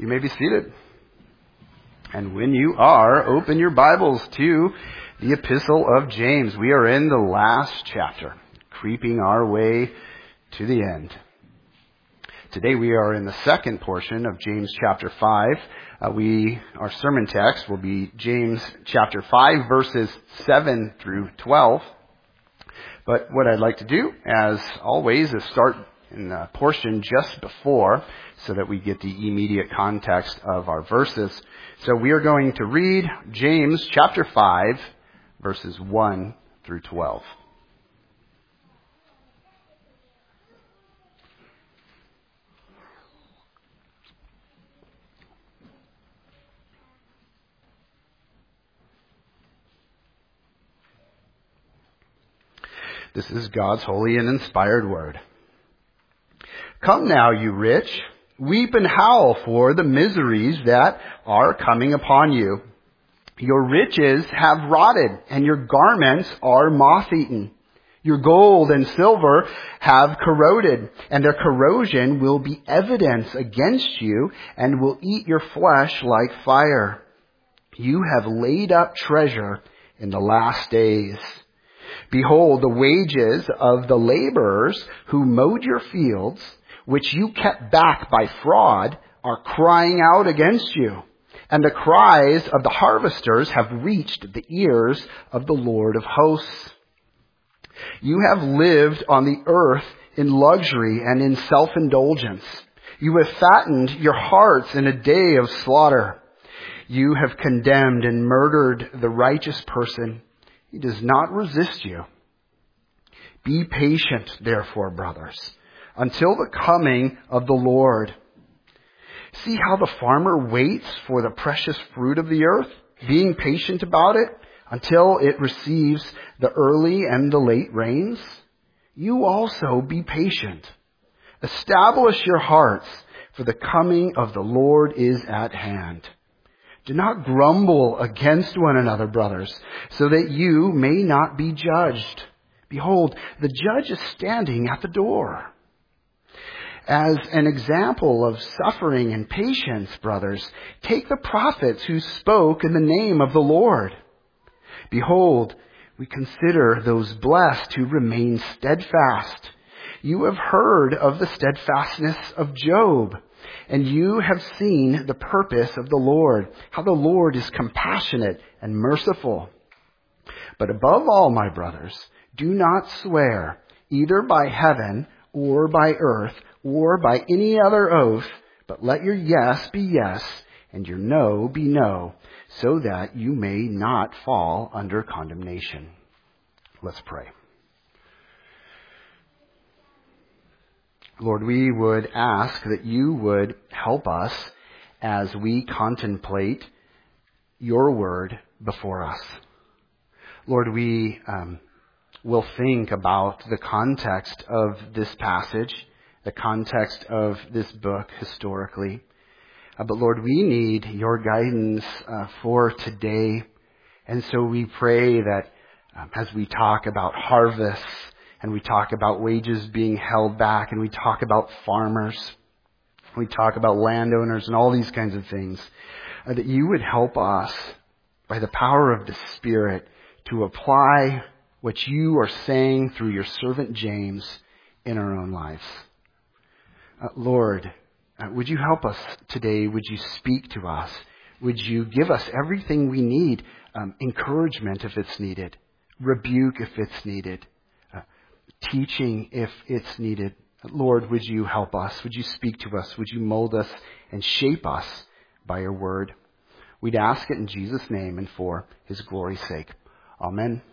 You may be seated. And when you are, open your Bibles to the Epistle of James. We are in the last chapter, creeping our way to the end. Today we are in the second portion of James chapter 5. Our sermon text will be James chapter 5, verses 7 through 12. But what I'd like to do, as always, is start in the portion just before so that we get the immediate context of our verses. So we are going to read James chapter 5, verses 1 through 12. This is God's holy and inspired word. Come now, you rich, weep and howl for the miseries that are coming upon you. Your riches have rotted, and your garments are moth-eaten. Your gold and silver have corroded, and their corrosion will be evidence against you, and will eat your flesh like fire. You have laid up treasure in the last days. Behold, the wages of the laborers who mowed your fields, which you kept back by fraud, are crying out against you. And the cries of the harvesters have reached the ears of the Lord of hosts. You have lived on the earth in luxury and in self-indulgence. You have fattened your hearts in a day of slaughter. You have condemned and murdered the righteous person. He does not resist you. Be patient, therefore, brothers, until the coming of the Lord. See how the farmer waits for the precious fruit of the earth, being patient about it until it receives the early and the late rains? You also be patient. Establish your hearts, for the coming of the Lord is at hand. Do not grumble against one another, brothers, so that you may not be judged. Behold, the judge is standing at the door. As an example of suffering and patience, brothers, take the prophets who spoke in the name of the Lord. Behold, we consider those blessed who remain steadfast. You have heard of the steadfastness of Job, and you have seen the purpose of the Lord, how the Lord is compassionate and merciful. But above all, my brothers, do not swear either by heaven or by earth or by any other oath, but let your yes be yes and your no be no, so that you may not fall under condemnation. Let's pray. Lord, we would ask that you would help us as we contemplate your word before us. Lord, we will think about the context of this passage, the context of this book historically. But Lord, we need your guidance for today. And so we pray that as we talk about harvests, and we talk about wages being held back, and we talk about farmers, we talk about landowners and all these kinds of things, that you would help us by the power of the Spirit to apply what you are saying through your servant James in our own lives. Lord, would you help us today? Would you speak to us? Would you give us everything we need? Encouragement if it's needed. Rebuke if it's needed. Teaching if it's needed. Lord, would you help us? Would you speak to us? Would you mold us and shape us by your word? We'd ask it in Jesus' name and for his glory's sake. Amen.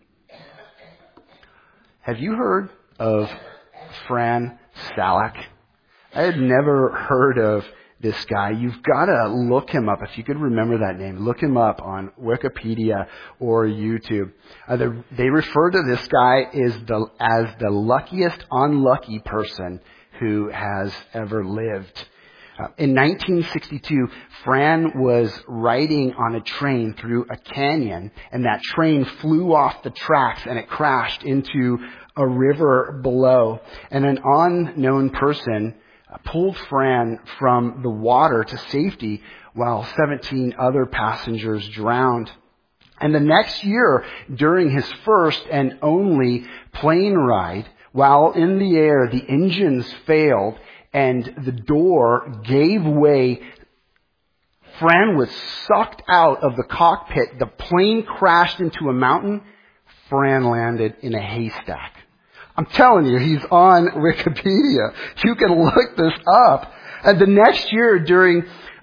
Have you heard of Fran Salak? I had never heard of this guy. You've got to look him up. If you could remember that name, look him up on Wikipedia or YouTube. They refer to this guy as the luckiest unlucky person who has ever lived. In 1962, Fran was riding on a train through a canyon, and that train flew off the tracks and it crashed into a river below. And an unknown person pulled Fran from the water to safety while 17 other passengers drowned. And the next year, during his first and only plane ride, while in the air, the engines failed and the door gave way. Fran was sucked out of the cockpit. The plane crashed into a mountain. Fran landed in a haystack. I'm telling you, he's on Wikipedia. You can look this up. And the next year during,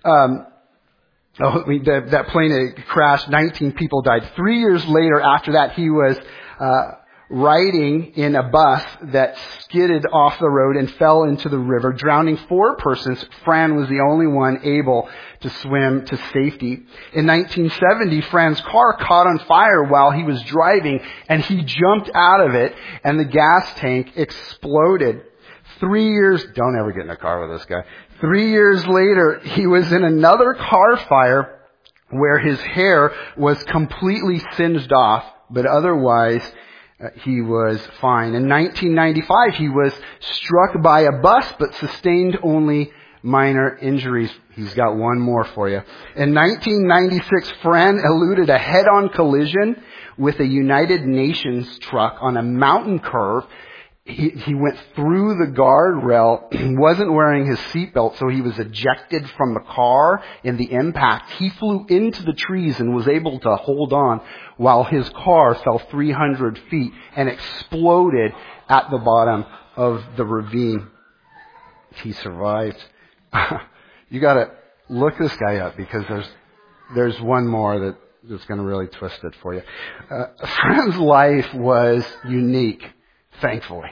that plane crashed, 19 people died. 3 years later after that, he was riding in a bus that skidded off the road and fell into the river, drowning 4 persons. Fran was the only one able to swim to safety. In 1970, Fran's car caught on fire while he was driving, and he jumped out of it, and the gas tank exploded. 3 years, don't ever get in a car with this guy. 3 years later, he was in another car fire where his hair was completely singed off, but otherwise he was fine. In 1995, he was struck by a bus but sustained only minor injuries. He's got one more for you. In 1996, Fran eluded a head-on collision with a United Nations truck on a mountain curve. He went through the guardrail. He wasn't wearing his seatbelt, so he was ejected from the car in the impact. He flew into the trees and was able to hold on while his car fell 300 feet and exploded at the bottom of the ravine. He survived. You gotta look this guy up because there's one more that's gonna really twist it for you. Fran's life was unique. Thankfully.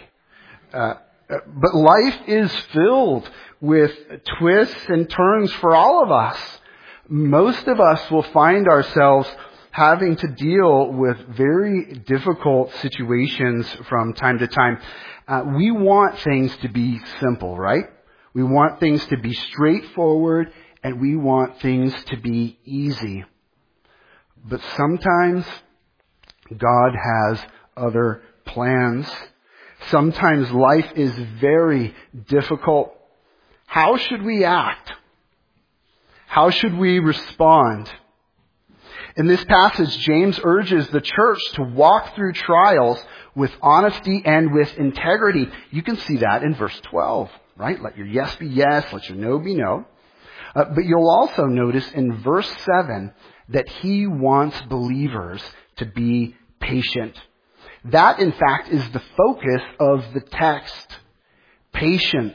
But life is filled with twists and turns for all of us. Most of us will find ourselves having to deal with very difficult situations from time to time. We want things to be simple, right? We want things to be straightforward, and we want things to be easy. But sometimes God has other plans. Sometimes life is very difficult. How should we act? How should we respond? In this passage, James urges the church to walk through trials with honesty and with integrity. You can see that in verse 12, right? Let your yes be yes, let your no be no. But you'll also notice in verse 7 that he wants believers to be patient. That, in fact, is the focus of the text. Patience.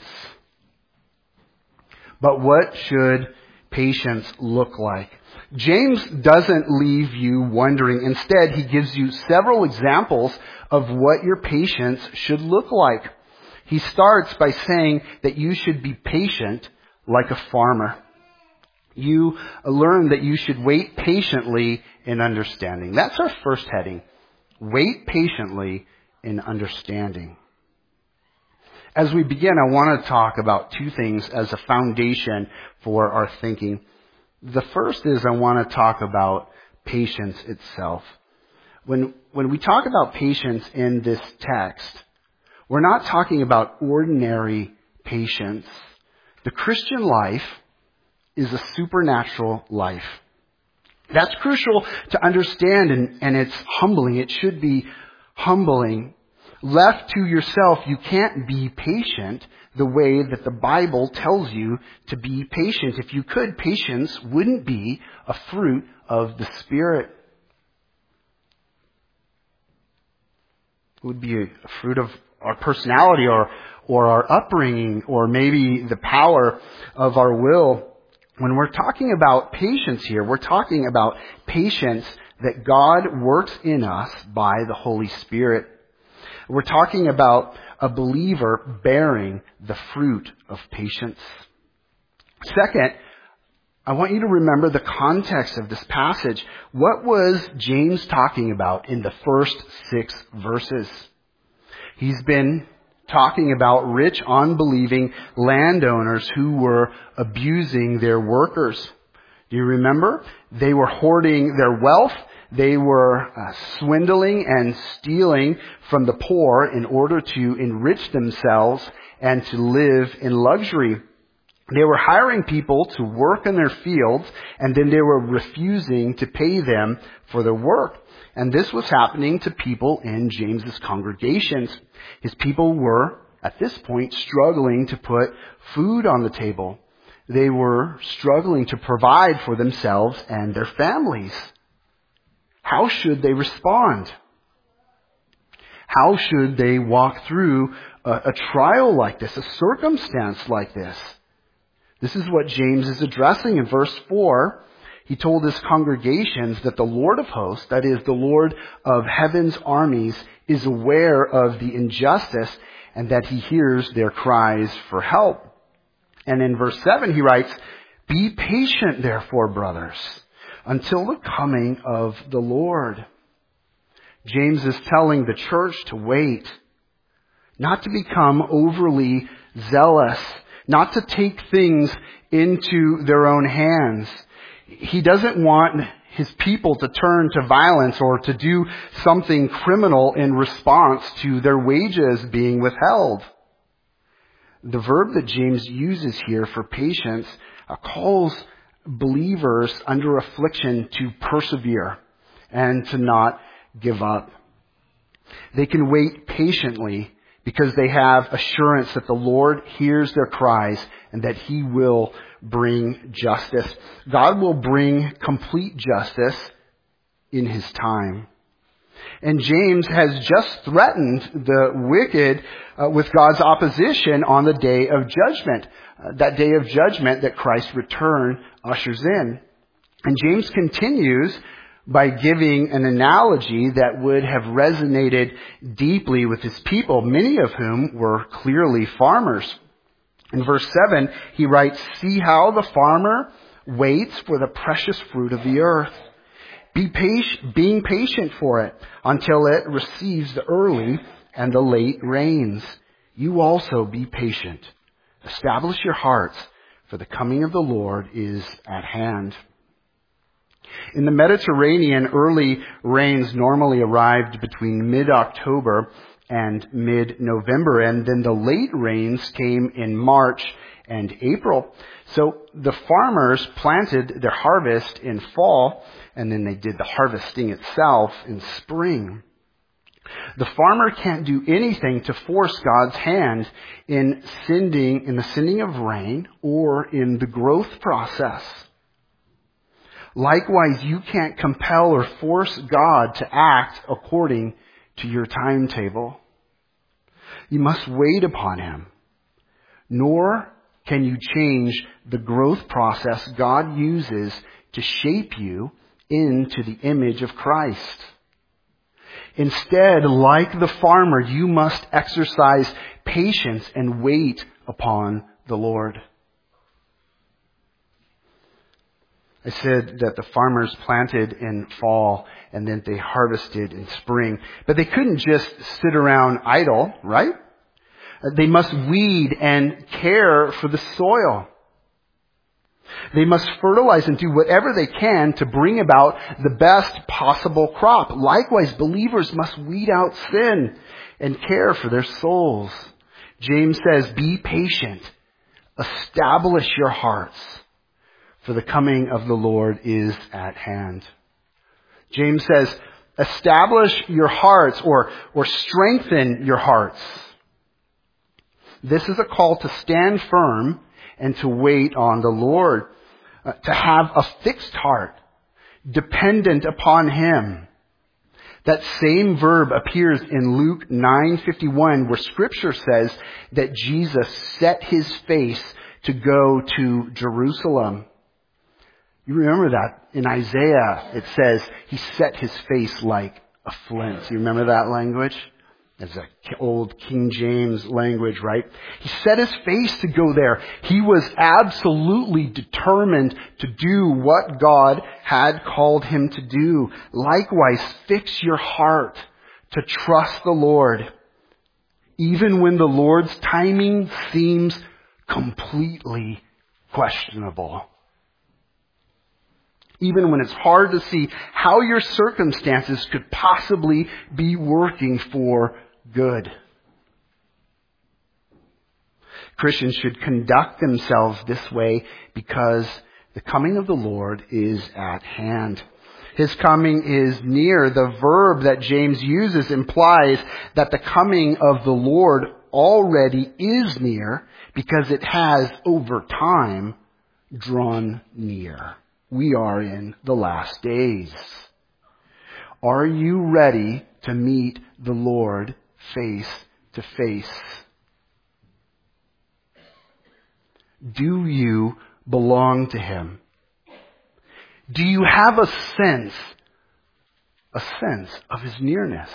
But what should patience look like? James doesn't leave you wondering. Instead, he gives you several examples of what your patience should look like. He starts by saying that you should be patient like a farmer. You learn that you should wait patiently in understanding. That's our first heading. Wait patiently in understanding. As we begin, I want to talk about 2 things as a foundation for our thinking. The first is I want to talk about patience itself. When we talk about patience in this text, we're not talking about ordinary patience. The Christian life is a supernatural life. That's crucial to understand, and it's humbling. It should be humbling. Left to yourself, you can't be patient the way that the Bible tells you to be patient. If you could, patience wouldn't be a fruit of the Spirit. It would be a fruit of our personality or our upbringing or maybe the power of our will. When we're talking about patience here, we're talking about patience that God works in us by the Holy Spirit. We're talking about a believer bearing the fruit of patience. Second, I want you to remember the context of this passage. What was James talking about in the first 6 verses? He's been talking about rich, unbelieving landowners who were abusing their workers. Do you remember? They were hoarding their wealth. They were swindling and stealing from the poor in order to enrich themselves and to live in luxury. They were hiring people to work in their fields, and then they were refusing to pay them for their work. And this was happening to people in James's congregations. His people were, at this point, struggling to put food on the table. They were struggling to provide for themselves and their families. How should they respond? How should they walk through a trial like this, a circumstance like this? This is what James is addressing in verse 4. He told his congregations that the Lord of hosts, that is, the Lord of heaven's armies, is aware of the injustice and that he hears their cries for help. And in verse 7 he writes, "Be patient, therefore, brothers, until the coming of the Lord." James is telling the church to wait, not to become overly zealous, not to take things into their own hands. He doesn't want his people to turn to violence or to do something criminal in response to their wages being withheld. The verb that James uses here for patience calls believers under affliction to persevere and to not give up. They can wait patiently because they have assurance that the Lord hears their cries and that he will bring justice. God will bring complete justice in his time. And James has just threatened the wicked with God's opposition on the day of judgment, that day of judgment that Christ's return ushers in. And James continues by giving an analogy that would have resonated deeply with his people, many of whom were clearly farmers. In verse 7, he writes, "See how the farmer waits for the precious fruit of the earth, being patient for it until it receives the early and the late rains. You also be patient. Establish your hearts, for the coming of the Lord is at hand." In the Mediterranean, early rains normally arrived between mid-October and mid-November, and then the late rains came in March and April. So the farmers planted their harvest in fall, and then they did the harvesting itself in spring. The farmer can't do anything to force God's hand in the sending of rain or in the growth process. Likewise, you can't compel or force God to act according to your timetable. You must wait upon him. Nor can you change the growth process God uses to shape you into the image of Christ. Instead, like the farmer, you must exercise patience and wait upon the Lord. I said that the farmers planted in fall and then they harvested in spring. But they couldn't just sit around idle, right? They must weed and care for the soil. They must fertilize and do whatever they can to bring about the best possible crop. Likewise, believers must weed out sin and care for their souls. James says, "Be patient. Establish your hearts, for the coming of the Lord is at hand." James says, establish your hearts or strengthen your hearts. This is a call to stand firm and to wait on the Lord, to have a fixed heart, dependent upon him. That same verb appears in Luke 9:51, where Scripture says that Jesus set his face to go to Jerusalem. You remember that in Isaiah, it says he set his face like a flint. You remember that language? It's an old King James language, right? He set his face to go there. He was absolutely determined to do what God had called him to do. Likewise, fix your heart to trust the Lord, even when the Lord's timing seems completely questionable. even when it's hard to see how your circumstances could possibly be working for good. Christians should conduct themselves this way because the coming of the Lord is at hand. His coming is near. The verb that James uses implies that the coming of the Lord already is near because it has, over time, drawn near. We are in the last days. Are you ready to meet the Lord face to face? Do you belong to Him? Do you have a sense of His nearness?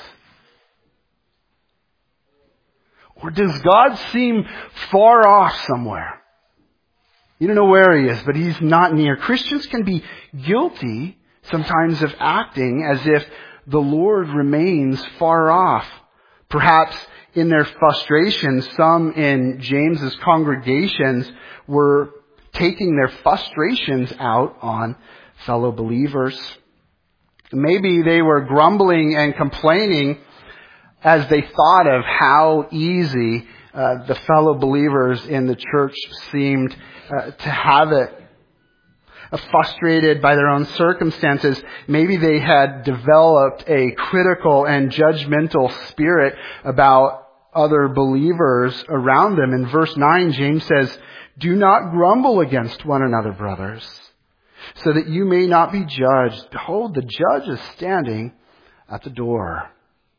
Or does God seem far off somewhere? You don't know where He is, but He's not near. Christians can be guilty sometimes of acting as if the Lord remains far off. Perhaps in their frustration, some in James's congregations were taking their frustrations out on fellow believers. Maybe they were grumbling and complaining as they thought of how easy the fellow believers in the church seemed to have it. Frustrated by their own circumstances, maybe they had developed a critical and judgmental spirit about other believers around them. In verse 9, James says, "Do not grumble against one another, brothers, so that you may not be judged. Behold, the judge is standing at the door."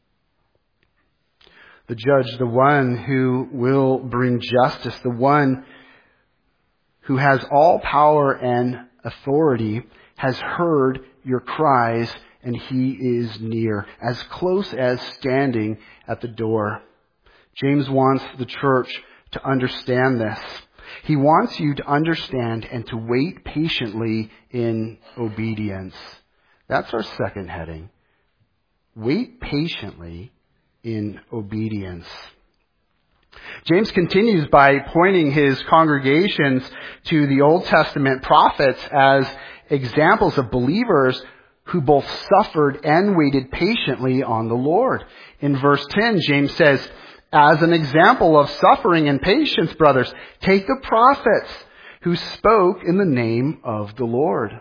The judge, the one who will bring justice, the one who has all power and authority, has heard your cries, and He is near, as close as standing at the door. James wants the church to understand this. He wants you to understand and to wait patiently in obedience. That's our second heading. Wait patiently in obedience. James continues by pointing his congregations to the Old Testament prophets as examples of believers who both suffered and waited patiently on the Lord. In verse 10, James says, "As an example of suffering and patience, brothers, take the prophets who spoke in the name of the Lord."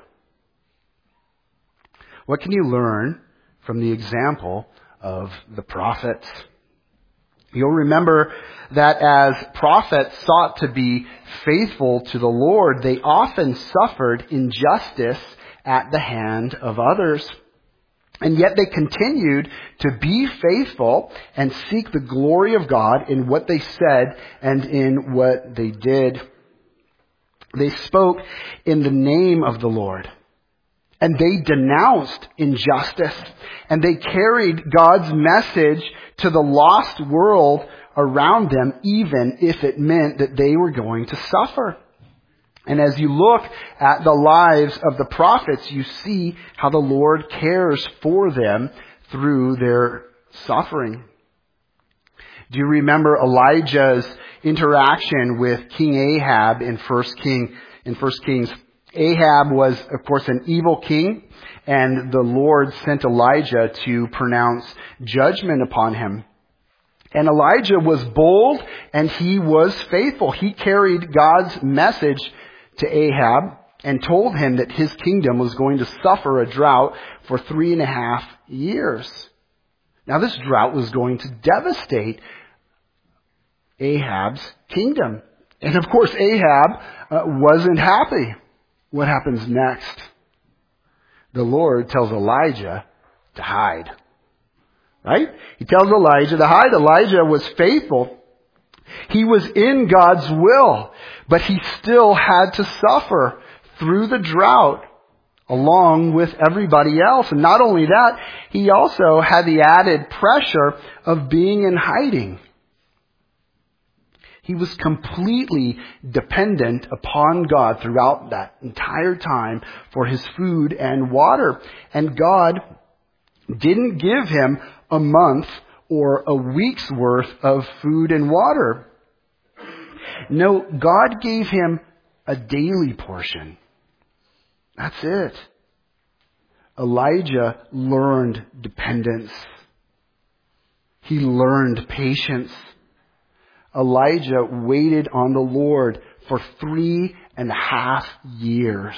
What can you learn from the example of the prophets? You'll remember that as prophets sought to be faithful to the Lord, they often suffered injustice at the hand of others. And yet they continued to be faithful and seek the glory of God in what they said and in what they did. They spoke in the name of the Lord. And they denounced injustice. And they carried God's message to the lost world around them, even if it meant that they were going to suffer. And as you look at the lives of the prophets, you see how the Lord cares for them through their suffering. Do you remember Elijah's interaction with King Ahab in 1 Kings? Ahab was, of course, an evil king, and the Lord sent Elijah to pronounce judgment upon him. And Elijah was bold and he was faithful. He carried God's message to Ahab and told him that his kingdom was going to suffer a drought for 3.5 years. Now, this drought was going to devastate Ahab's kingdom. And of course, Ahab wasn't happy. What happens next? The Lord tells Elijah to hide. Right? He tells Elijah to hide. Elijah was faithful. He was in God's will, but he still had to suffer through the drought along with everybody else. And not only that, he also had the added pressure of being in hiding. He was completely dependent upon God throughout that entire time for his food and water. And God didn't give him a month or a week's worth of food and water. No, God gave him a daily portion. That's it. Elijah learned dependence. He learned patience. Elijah waited on the Lord for 3.5 years.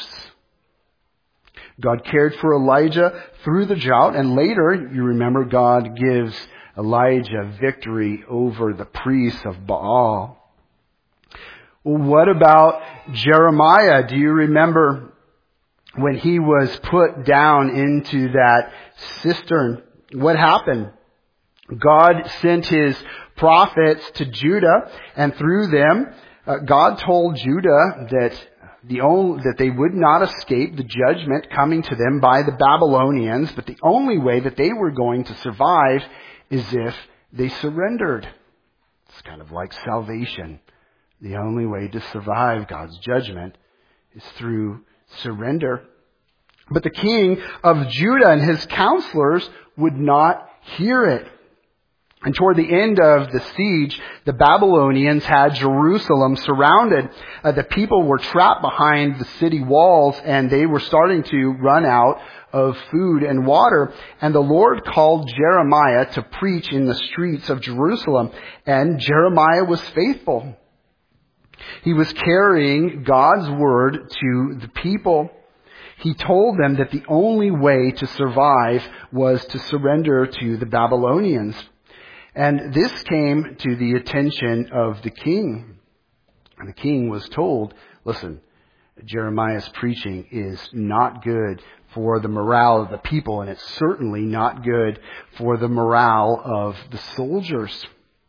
God cared for Elijah through the drought, and later, you remember, God gives Elijah victory over the priests of Baal. Well, what about Jeremiah? Do you remember when he was put down into that cistern? What happened? God sent His prophets to Judah, and through them, God told Judah that they would not escape the judgment coming to them by the Babylonians, but the only way that they were going to survive is if they surrendered. It's kind of like salvation. The only way to survive God's judgment is through surrender. But the king of Judah and his counselors would not hear it. And toward the end of the siege, the Babylonians had Jerusalem surrounded. The people were trapped behind the city walls, and they were starting to run out of food and water. And the Lord called Jeremiah to preach in the streets of Jerusalem. And Jeremiah was faithful. He was carrying God's word to the people. He told them that the only way to survive was to surrender to the Babylonians. And this came to the attention of the king. And the king was told, listen, Jeremiah's preaching is not good for the morale of the people, and it's certainly not good for the morale of the soldiers.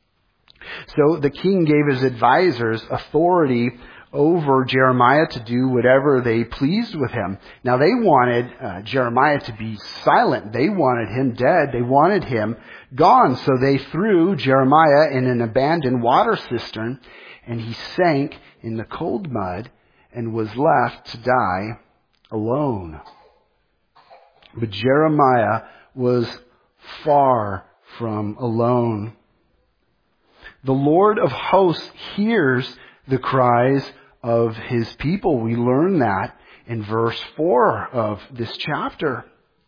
So the king gave his advisors authority over Jeremiah to do whatever they pleased with him. Now they wanted Jeremiah to be silent. They wanted him dead. They wanted him gone. So they threw Jeremiah in an abandoned water cistern, and he sank in the cold mud and was left to die alone. But Jeremiah was far from alone. The Lord of hosts hears the cries of His people. We learn that in verse 4 of this chapter.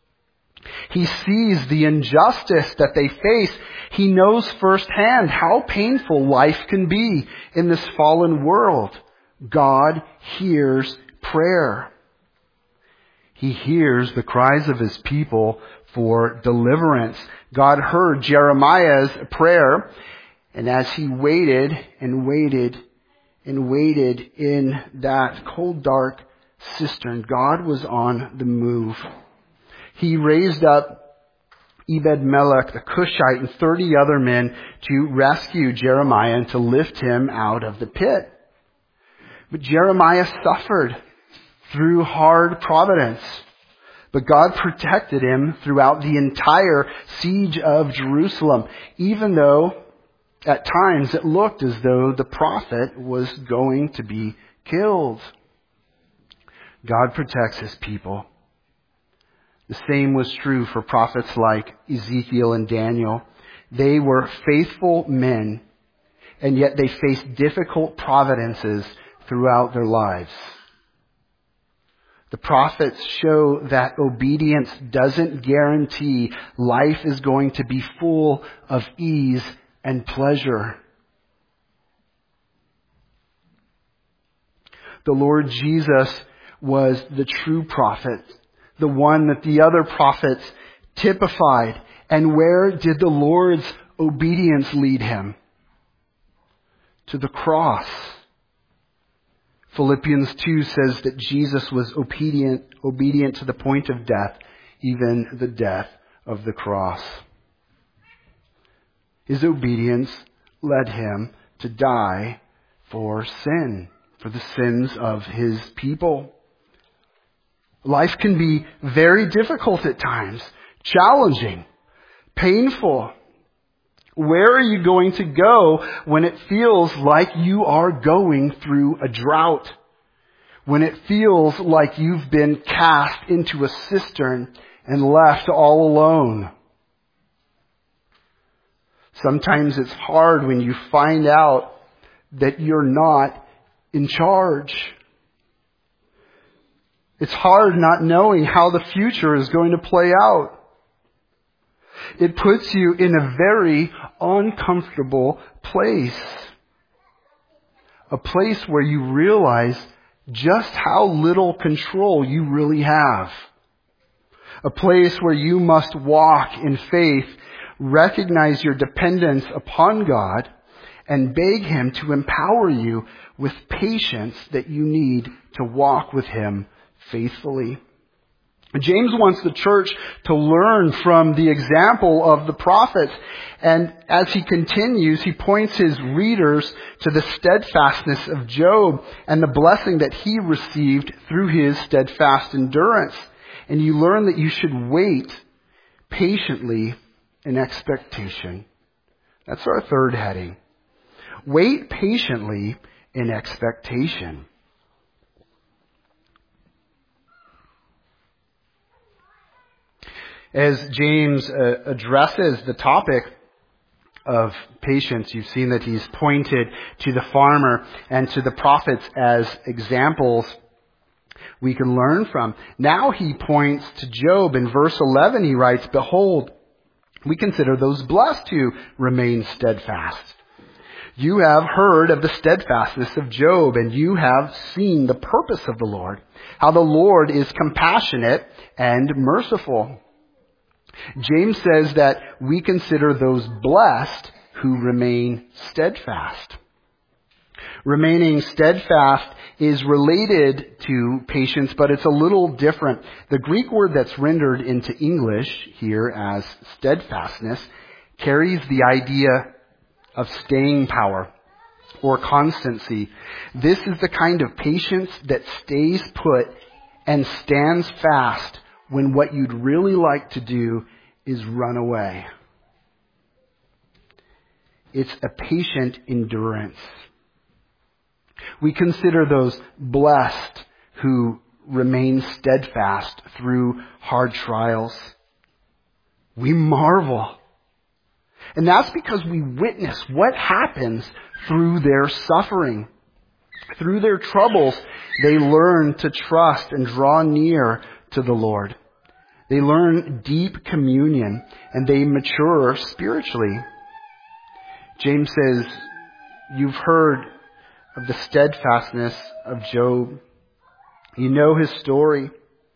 He sees the injustice that they face. He knows firsthand how painful life can be in this fallen world. God hears prayer. He hears the cries of His people for deliverance. God heard Jeremiah's prayer, and as he waited and waited and waited in that cold, dark cistern, God was on the move. He raised up Ebed-Melech the Cushite and 30 other men to rescue Jeremiah and to lift him out of the pit. But Jeremiah suffered through hard providence. But God protected him throughout the entire siege of Jerusalem, even though at times it looked as though the prophet was going to be killed. God protects His people. The same was true for prophets like Ezekiel and Daniel. They were faithful men, and yet they faced difficult providences throughout their lives. The prophets show that obedience doesn't guarantee life is going to be full of ease and pleasure. The Lord Jesus was the true prophet, the one that the other prophets typified. And where did the Lord's obedience lead Him? To the cross. Philippians 2 says that Jesus was obedient to the point of death, even the death of the cross. His obedience led Him to die for sin, for the sins of His people. Life can be very difficult at times, challenging, painful. Where are you going to go when it feels like you are going through a drought? When it feels like you've been cast into a cistern and left all alone? Sometimes it's hard when you find out that you're not in charge. It's hard not knowing how the future is going to play out. It puts you in a very uncomfortable place. A place where you realize just how little control you really have. A place where you must walk in faith, recognize your dependence upon God, and beg Him to empower you with patience that you need to walk with Him faithfully. James wants the church to learn from the example of the prophets. And as he continues, he points his readers to the steadfastness of Job and the blessing that he received through his steadfast endurance. And you learn that you should wait patiently in expectation. That's our third heading. Wait patiently in expectation. As James addresses the topic of patience, you've seen that he's pointed to the farmer and to the prophets as examples we can learn from. Now he points to Job. In verse 11 he writes, "Behold, we consider those blessed who remain steadfast. You have heard of the steadfastness of Job, and you have seen the purpose of the Lord, how the Lord is compassionate and merciful." James says that we consider those blessed who remain steadfast. Remaining steadfast is related to patience, but it's a little different. The Greek word that's rendered into English here as steadfastness carries the idea of staying power or constancy. This is the kind of patience that stays put and stands fast when what you'd really like to do is run away. It's a patient endurance. We consider those blessed who remain steadfast through hard trials. We marvel. And that's because we witness what happens through their suffering. Through their troubles, they learn to trust and draw near to the Lord. They learn deep communion and they mature spiritually. James says, you've heard of the steadfastness of Job. You know his story.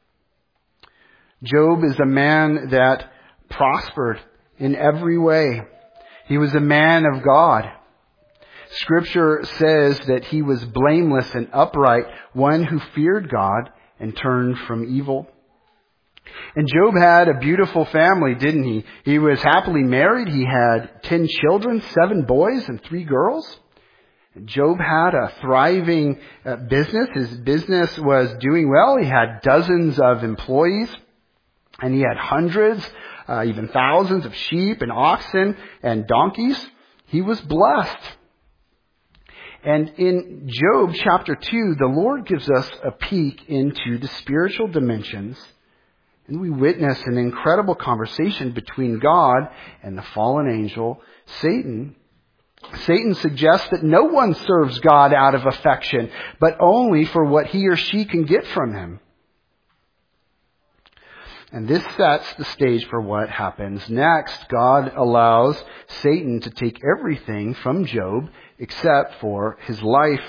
Job is a man that prospered in every way. He was a man of God. Scripture says that he was blameless and upright, one who feared God and turned from evil. And Job had a beautiful family, didn't he? He was happily married. He had 10 children, 7 boys and 3 girls. Job had a thriving business. His business was doing well. He had dozens of employees, and he had hundreds, even thousands of sheep and oxen and donkeys. He was blessed. And in Job chapter 2, the Lord gives us a peek into the spiritual dimensions. And we witness an incredible conversation between God and the fallen angel, Satan. Satan suggests that no one serves God out of affection, but only for what he or she can get from him. And this sets the stage for what happens next. God allows Satan to take everything from Job except for his life.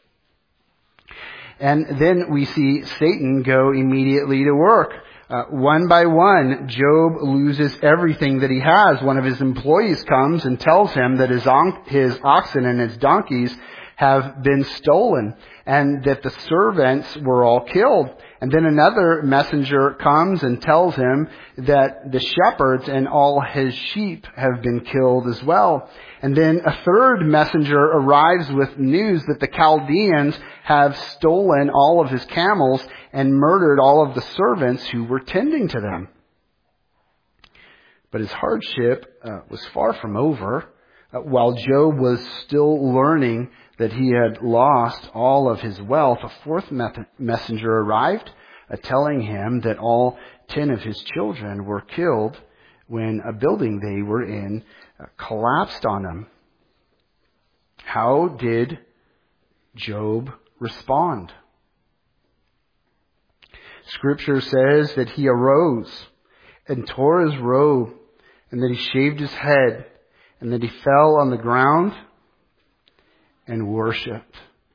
And then we see Satan go immediately to work. One by one, Job loses everything that he has. One of his employees comes and tells him that his oxen and his donkeys have been stolen and that the servants were all killed. And then another messenger comes and tells him that the shepherds and all his sheep have been killed as well. And then a third messenger arrives with news that the Chaldeans have stolen all of his camels and murdered all of the servants who were tending to them. But his hardship was far from over. While Job was still learning that he had lost all of his wealth, a fourth messenger arrived, telling him that all 10 of his children were killed when a building they were in collapsed on them. How did Job respond? Scripture says that he arose and tore his robe, and that he shaved his head, and that he fell on the ground and worshipped.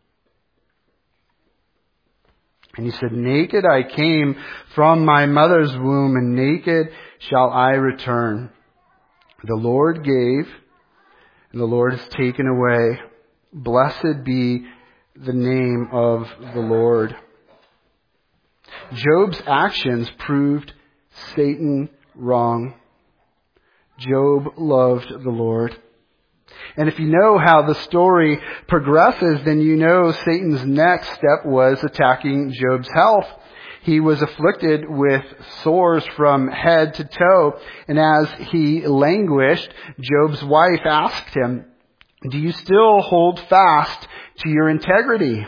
And he said, naked I came from my mother's womb, and naked shall I return. The Lord gave, and the Lord has taken away. Blessed be the name of the Lord. Job's actions proved Satan wrong. Job loved the Lord. And if you know how the story progresses, then you know Satan's next step was attacking Job's health. He was afflicted with sores from head to toe, and as he languished, Job's wife asked him, "Do you still hold fast to your integrity?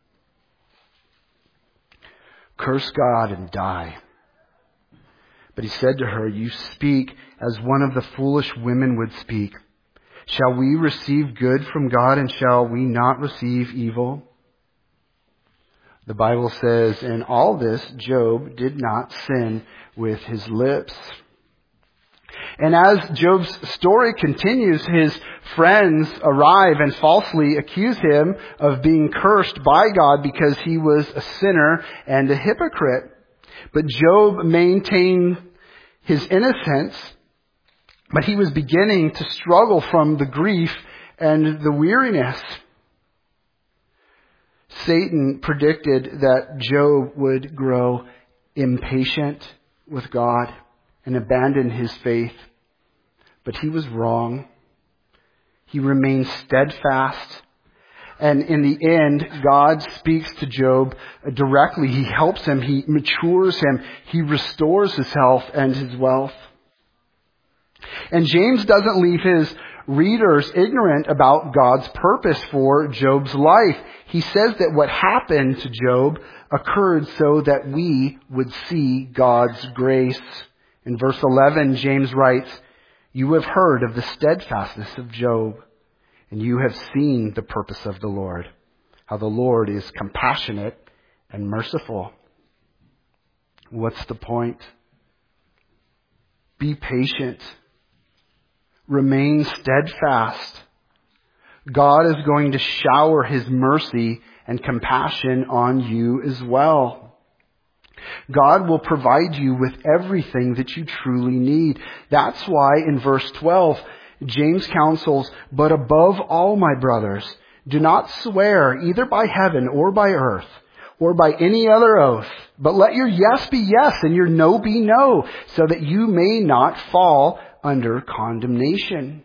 Curse God and die." But he said to her, "You speak as one of the foolish women would speak. Shall we receive good from God, and shall we not receive evil?" The Bible says, in all this, Job did not sin with his lips. And as Job's story continues, his friends arrive and falsely accuse him of being cursed by God because he was a sinner and a hypocrite. But Job maintained his innocence, but he was beginning to struggle from the grief and the weariness. Satan predicted that Job would grow impatient with God and abandon his faith. But he was wrong. He remained steadfast. And in the end, God speaks to Job directly. He helps him. He matures him. He restores his health and his wealth. And James doesn't leave his readers ignorant about God's purpose for Job's life. He says that what happened to Job occurred so that we would see God's grace. In verse 11, James writes, "You have heard of the steadfastness of Job, and you have seen the purpose of the Lord, how the Lord is compassionate and merciful." What's the point? Be patient. Remain steadfast. God is going to shower His mercy and compassion on you as well. God will provide you with everything that you truly need. That's why in verse 12, James counsels, "But above all, my brothers, do not swear either by heaven or by earth or by any other oath, but let your yes be yes and your no be no, so that you may not fall under condemnation."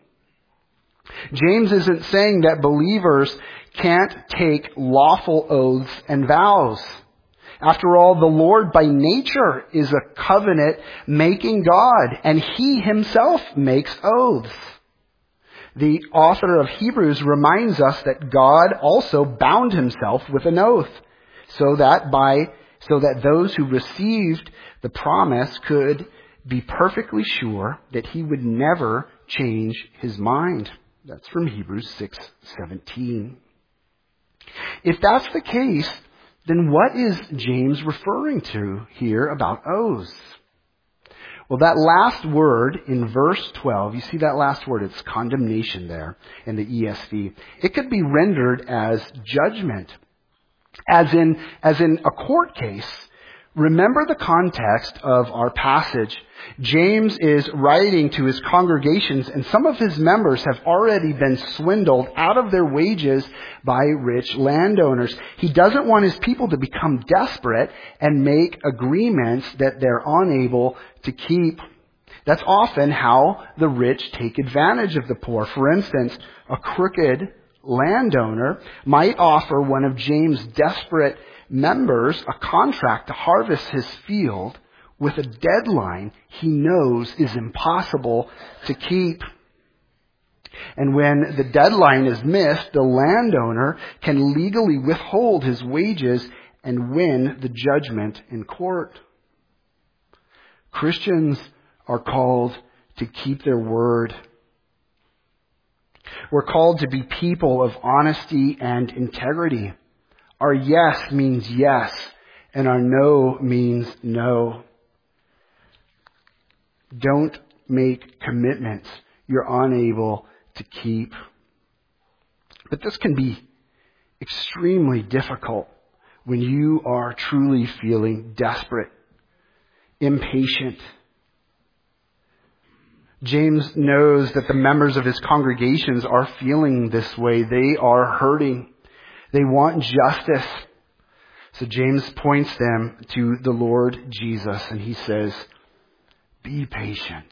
James isn't saying that believers can't take lawful oaths and vows. After all, the Lord by nature is a covenant-making God, and He Himself makes oaths. The author of Hebrews reminds us that God also bound Himself with an oath, so that those who received the promise could be perfectly sure that He would never change His mind. That's from Hebrews 6:17. If that's the case, then what is James referring to here about oaths? Well, that last word in verse 12, you see that last word, it's condemnation there in the ESV. It could be rendered as judgment, as in a court case. Remember the context of our passage. James is writing to his congregations, and some of his members have already been swindled out of their wages by rich landowners. He doesn't want his people to become desperate and make agreements that they're unable to keep. That's often how the rich take advantage of the poor. For instance, a crooked landowner might offer one of James' desperate members a contract to harvest his field with a deadline he knows is impossible to keep. And when the deadline is missed, the landowner can legally withhold his wages and win the judgment in court. Christians are called to keep their word. We're called to be people of honesty and integrity. Our yes means yes, and our no means no. Don't make commitments you're unable to keep. But this can be extremely difficult when you are truly feeling desperate, impatient. James knows that the members of his congregations are feeling this way. They are hurting. They want justice. So James points them to the Lord Jesus, and he says, be patient.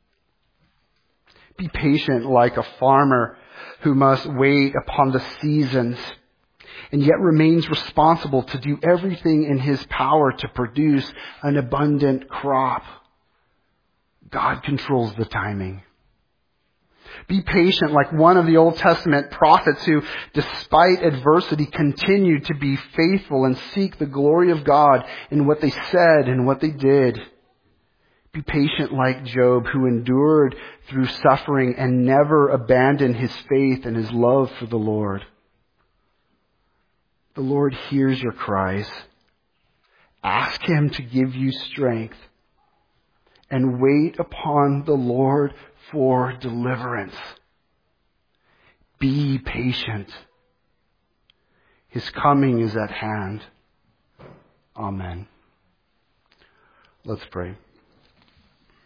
Be patient like a farmer who must wait upon the seasons and yet remains responsible to do everything in his power to produce an abundant crop. God controls the timing. Be patient like one of the Old Testament prophets who, despite adversity, continued to be faithful and seek the glory of God in what they said and what they did. Be patient like Job, who endured through suffering and never abandoned his faith and his love for the Lord. The Lord hears your cries. Ask him to give you strength and wait upon the Lord for deliverance. Be patient. His coming is at hand. Amen. Let's pray.